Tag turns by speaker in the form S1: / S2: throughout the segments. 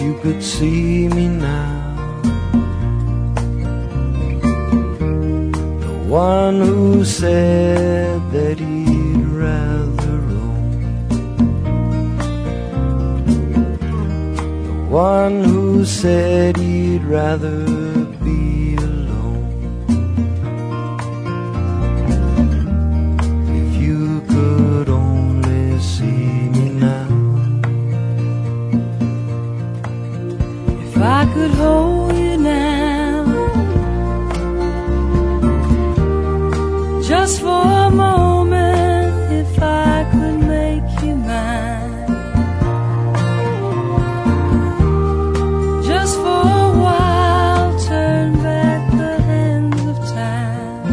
S1: you could see me now, the one who said that he'd rather roam, the one who said he'd rather be alone. If you could only see me now,
S2: if I could hold you now, just for a moment, if I could make you mine, just for a while, turn back the hands of time.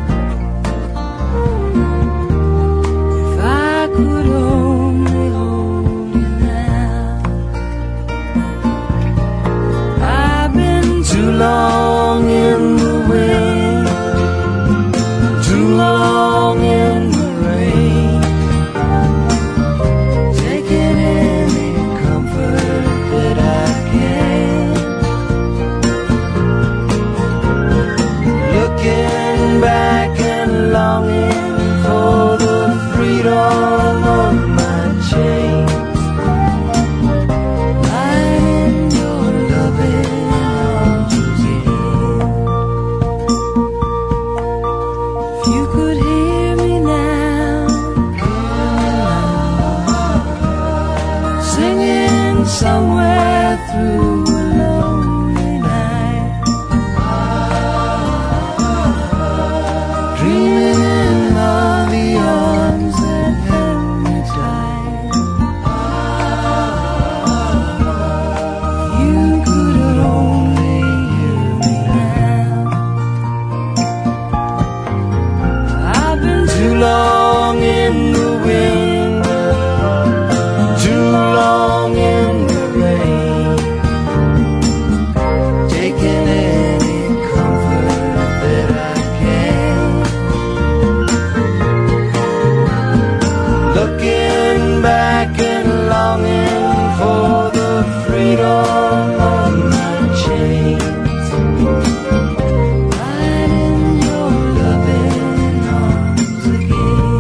S2: If I could only hold you now. I've been
S1: too long in the wind, too long in the rain, taking any comfort that I can, looking back and longing for the freedom of my chains, lying in your loving arms again.
S2: If you could hear me now, singing somewhere through a lonely night,
S1: Dreaming of the arms that held me tight.
S2: you could only hear me now. I've been
S1: Too long in the wind, too long in the rain, taking any comfort that I can, looking back and longing for the freedom of my chains,
S2: lying in your loving arms again.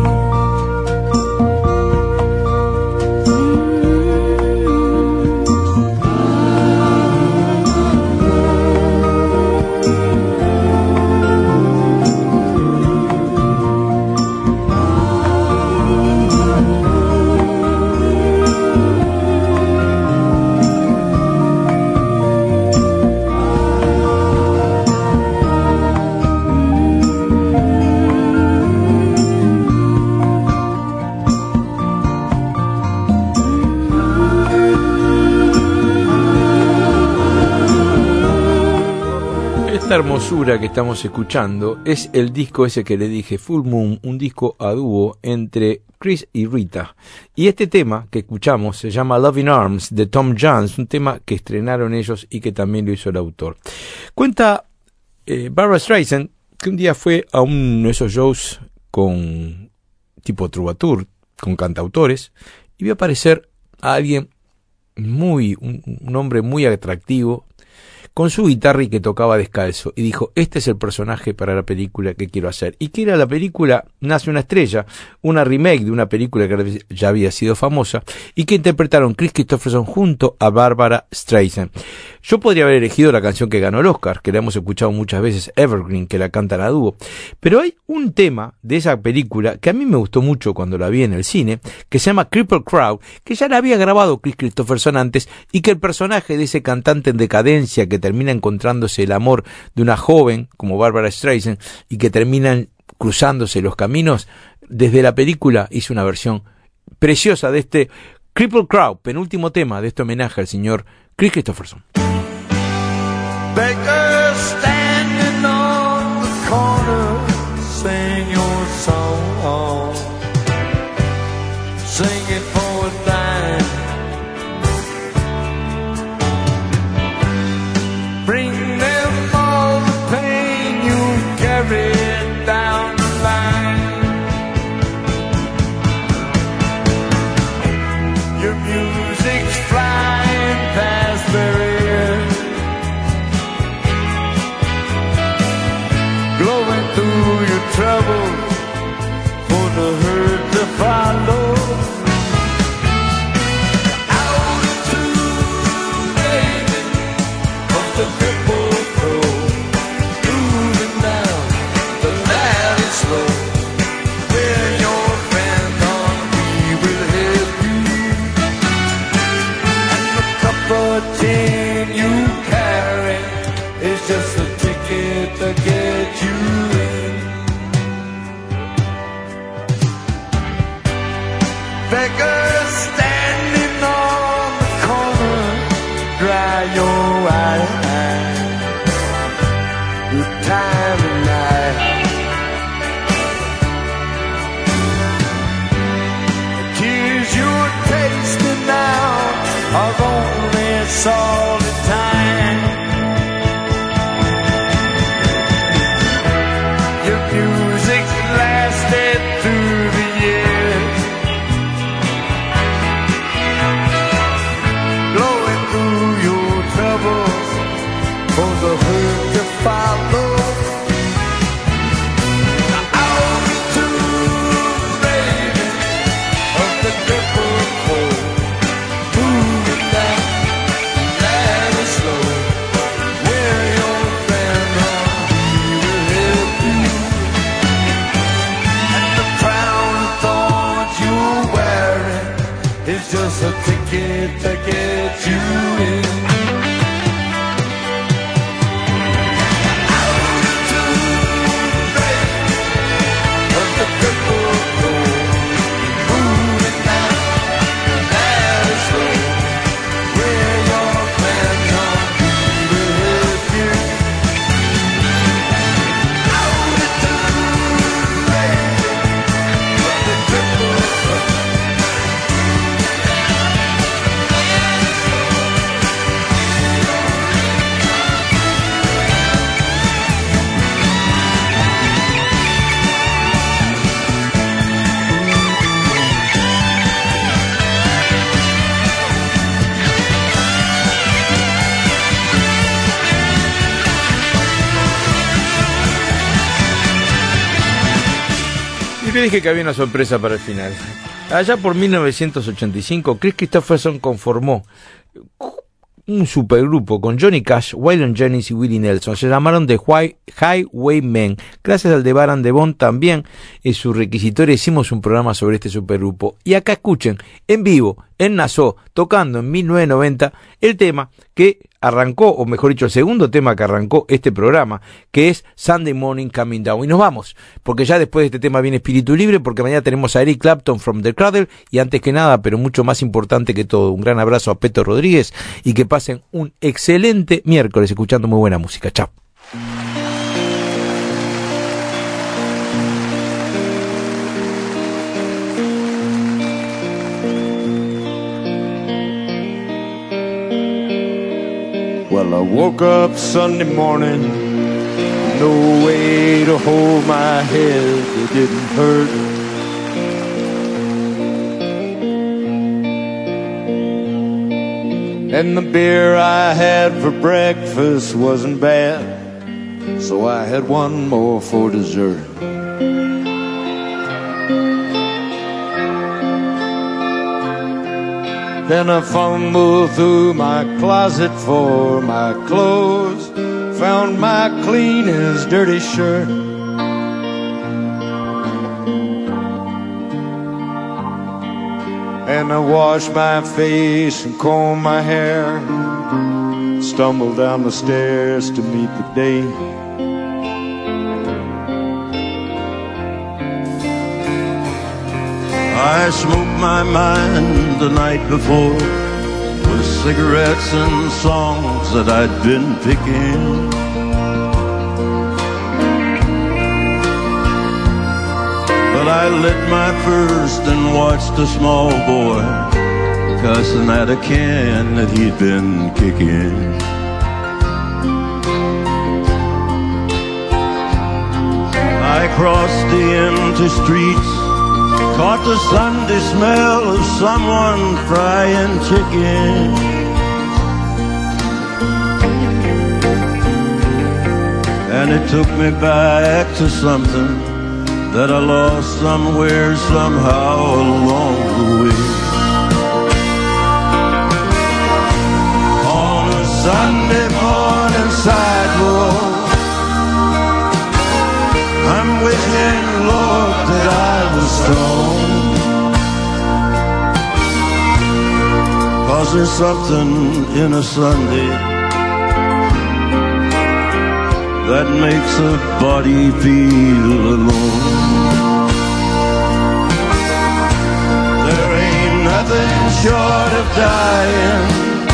S3: Esta hermosura que estamos escuchando es el disco ese que le dije, Full Moon, un disco a dúo entre Chris y Rita. Y este tema que escuchamos se llama Loving Arms de Tom Jones, un tema que estrenaron ellos y que también lo hizo el autor. Cuenta Barbra Streisand que un día fue a uno de esos shows con tipo troubadour, con cantautores, y vio aparecer a alguien un hombre muy atractivo, con su guitarra y que tocaba descalzo, y dijo, este es el personaje para la película que quiero hacer. Y que era la película Nace una estrella, una remake de una película que ya había sido famosa, y que interpretaron Kris Kristofferson junto a Barbra Streisand. Yo podría haber elegido la canción que ganó el Oscar, que la hemos escuchado muchas veces, Evergreen, que la cantan a dúo, pero hay un tema de esa película que a mí me gustó mucho cuando la vi en el cine, que se llama Crippled Crowd, que ya la había grabado Kris Kristofferson antes, y que el personaje de ese cantante en decadencia que termina encontrándose el amor de una joven como Barbra Streisand y que terminan cruzándose los caminos, desde la película hizo una versión preciosa de este Crippled Crowd, penúltimo tema de este homenaje al señor Kris Kristofferson.
S1: Beggars standing on the corner, sing your song, sing it for a dime. Bring them all the pain you carried down the line. Your music's flying past their through your troubles for the hurt to follow. Out into baby of the crippled road, moving down the valley slow, where your friend on me will help you, and the cup of tin you carry is just a ticket to get you in. Beggars standing on the corner, dry your eyes. Good time of night. The tears you're tasting now are only solid time. Your music lasted through the years, blowing through your troubles for the hurt to follow. Out into baby of the crippled road, moving down very slow, where your friend on me will help you, and the crown of thorns you're wearing is just a ticket to get you in. Out into baby of the crippled road, moving down very slow, where your friend on me will help you. Out into baby of the crippled road.
S3: Y le dije que había una sorpresa para el final. Allá por 1985, Chris Christopherson conformó un supergrupo con Johnny Cash, Waylon Jennings y Willie Nelson. Se llamaron The Highwaymen. Gracias al de Baran Devon también en su requisitoria hicimos un programa sobre este supergrupo. Y acá escuchen, en vivo, en Nassau, tocando en 1990, el tema que arrancó, o mejor dicho, el segundo tema que arrancó este programa, que es Sunday Morning Coming Down. Y nos vamos, porque ya después de este tema viene Espíritu Libre, porque mañana tenemos a Eric Clapton from the Cradle, y antes que nada, pero mucho más importante que todo, un gran abrazo a Peto Rodríguez, y que pasen un excelente miércoles escuchando muy buena música. Chao.
S1: Well, I woke up Sunday morning, no way to hold my head, it didn't hurt. And the beer I had for breakfast wasn't bad, so I had one more for dessert. Then I fumbled through my closet for my clothes, found my clean as dirty shirt. And I washed my face and combed my hair, stumbled down the stairs to meet the day.
S4: I smoked my mind the night before with cigarettes and songs that I'd been picking. But I lit my first and watched a small boy cussing at a can that he'd been kicking. I crossed the empty streets, caught the Sunday smell of someone frying chicken. and it took me back to something that I lost somewhere, somehow along the way. On a Sunday morning sidewalk, I'm wishing, Lord, that I was strong. 'Cause there's something in a Sunday that makes a body feel alone. There ain't nothing short of dying,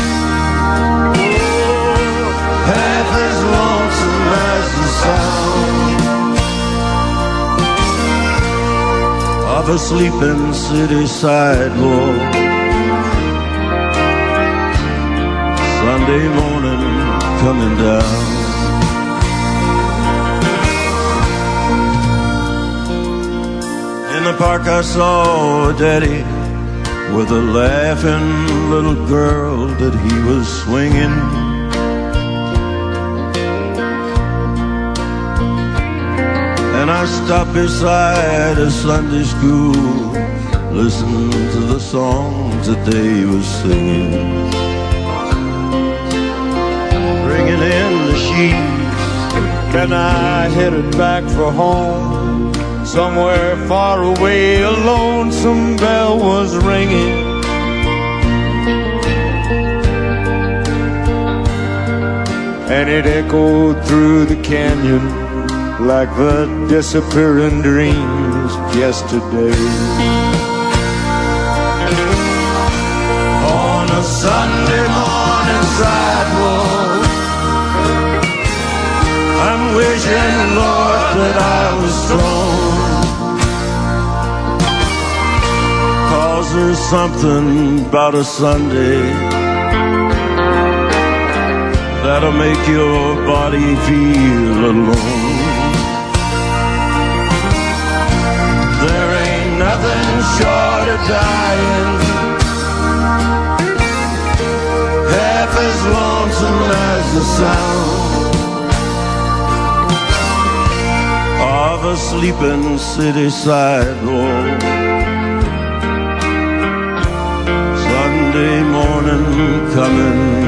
S4: half as lonesome as the sound of a sleeping city sidewalk. Sunday morning coming down. In the park I saw a daddy with a laughing little girl that he was swinging. And I stopped beside a Sunday school, listened to the songs that they was singing. Bringing in the sheets,
S1: and I headed back for home. Somewhere far away, a lonesome bell was ringing. And it echoed through the canyon like the disappearing dreams yesterday. On a Sunday morning sidewalk, I'm wishing, Lord, that I was strong. 'Cause there's something about a Sunday that'll make your body feel alone. There ain't nothing short of dying, half as lonesome as the sound of a sleeping city sidewalk. Sunday morning coming